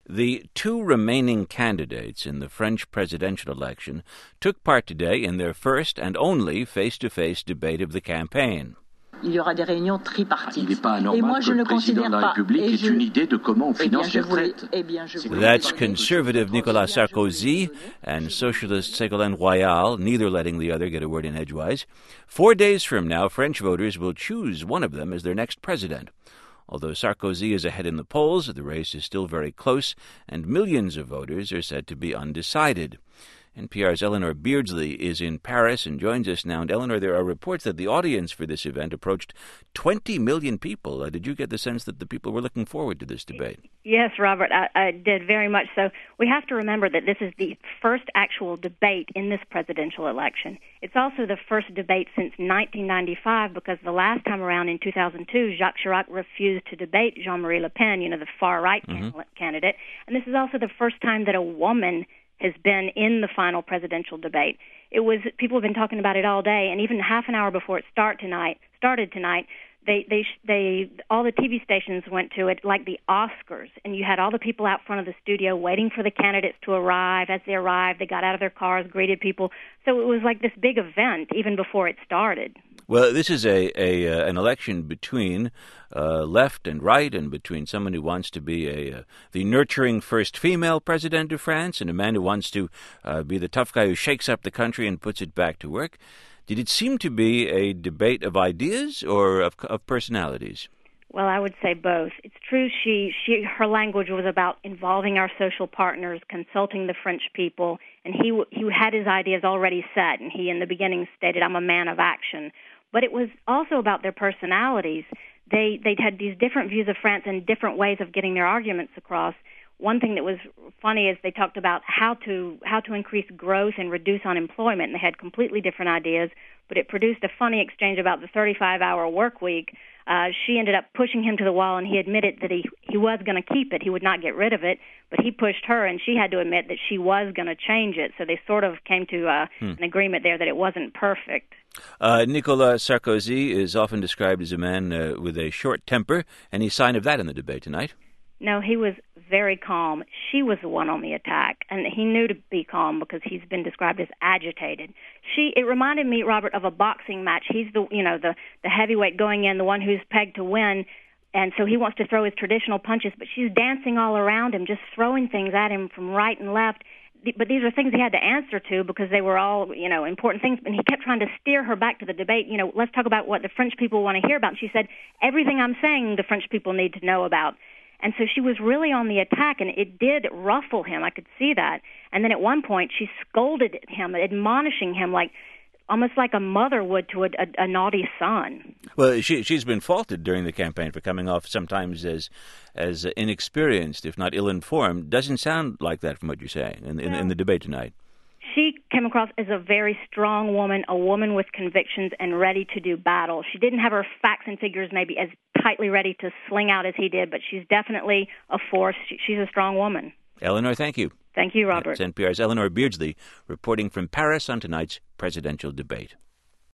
The two remaining candidates in the French presidential election took part today in their first and only face-to-face debate of the campaign. Il y aura des réunions tripartites. Il n'est pas anormal que le président de la République ait une idée de comment on finance les retraites. That's conservative Nicolas Sarkozy and socialist Ségolène Royal, neither letting the other get a word in edgewise. 4 days from now, French voters will choose one of them as their next president. Although Sarkozy is ahead in the polls, the race is still very close, and millions of voters are said to be undecided. NPR's Eleanor Beardsley is in Paris and joins us now. And Eleanor, there are reports that the audience for this event approached 20 million people. Did you get the sense that the people were looking forward to this debate? Yes, Robert, I did very much so. We have to remember that this is the first actual debate in this presidential election. It's also the first debate since 1995 because the last time around in 2002, Jacques Chirac refused to debate Jean-Marie Le Pen, the far-right candidate. And this is also the first time that a woman has been in the final presidential debate. People have been talking about it all day, and even half an hour before it started tonight, all the TV stations went to it like the Oscars, and you had all the people out front of the studio waiting for the candidates to arrive. As they arrived, they got out of their cars, greeted people. So it was like this big event even before it started. Well, this is an election between left and right, and between someone who wants to be the nurturing first female president of France and a man who wants to be the tough guy who shakes up the country and puts it back to work. Did it seem to be a debate of ideas or of personalities? Well, I would say both. It's true her language was about involving our social partners, consulting the French people, and he had his ideas already set, and he in the beginning stated, "I'm a man of action." But it was also about their personalities. They had these different views of France and different ways of getting their arguments across. One thing that was funny is they talked about how to increase growth and reduce unemployment, and they had completely different ideas, but it produced a funny exchange about the 35-hour work week. She ended up pushing him to the wall, and he admitted that he was going to keep it. He would not get rid of it, but he pushed her, and she had to admit that she was going to change it. So they sort of came to an agreement there that it wasn't perfect. Nicolas Sarkozy is often described as a man with a short temper. Any sign of that in the debate tonight? No, he was very calm. She was the one on the attack, and he knew to be calm because he's been described as agitated. It reminded me, Robert, of a boxing match. He's the heavyweight going in, the one who's pegged to win, and so he wants to throw his traditional punches, but she's dancing all around him, just throwing things at him from right and left. But these are things he had to answer to because they were all, important things. And he kept trying to steer her back to the debate. Let's talk about what the French people want to hear about. And she said, everything I'm saying the French people need to know about. And so she was really on the attack, and it did ruffle him. I could see that. And then at one point, she scolded him, admonishing him almost like a mother would to a naughty son. Well, she's been faulted during the campaign for coming off sometimes as inexperienced, if not ill-informed. Doesn't sound like that from what you're saying in the debate tonight. She came across as a very strong woman, a woman with convictions and ready to do battle. She didn't have her facts and figures maybe as tightly ready to sling out as he did, but she's definitely a force. She's a strong woman. Eleanor, thank you. Thank you, Robert. That's NPR's Eleanor Beardsley reporting from Paris on tonight's presidential debate.